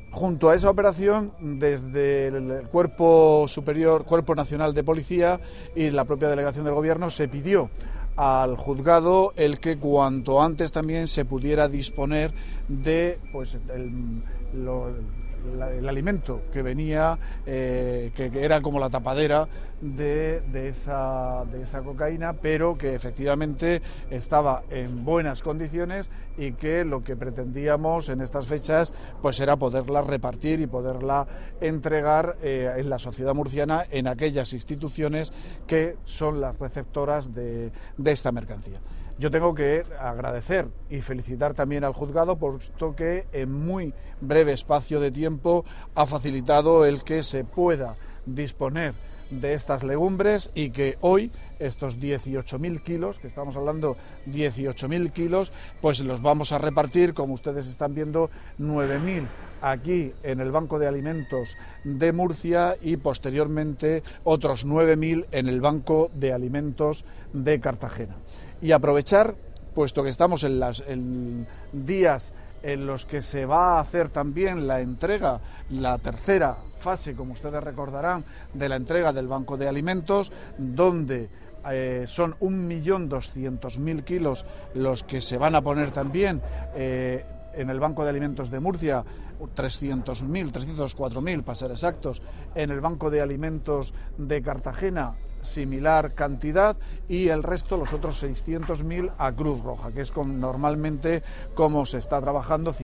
Junto a esa operación, desde el Cuerpo Superior, Cuerpo Nacional de Policía y la propia delegación del Gobierno se pidió al juzgado el que cuanto antes también se pudiera disponer de el alimento que venía, que era como la tapadera de esa cocaína, pero que efectivamente estaba en buenas condiciones y que lo que pretendíamos en estas fechas pues era poderla repartir y poderla entregar en la sociedad murciana, en aquellas instituciones que son las receptoras de esta mercancía. Yo tengo que agradecer y felicitar también al juzgado, puesto que en muy breve espacio de tiempo ha facilitado el que se pueda disponer de estas legumbres y que hoy estos 18.000 kilos, que estamos hablando 18.000 kilos, pues los vamos a repartir, como ustedes están viendo, 9.000 aquí en el Banco de Alimentos de Murcia y posteriormente otros 9.000 en el Banco de Alimentos de Cartagena. Y aprovechar, puesto que estamos en días en los que se va a hacer también la entrega, la tercera fase, como ustedes recordarán, de la entrega del Banco de Alimentos, donde son 1.200.000 kilos los que se van a poner también en el Banco de Alimentos de Murcia, 300.000, 304.000 para ser exactos, en el Banco de Alimentos de Cartagena, similar cantidad, y el resto, los otros 600.000, a Cruz Roja, que es normalmente como se está trabajando.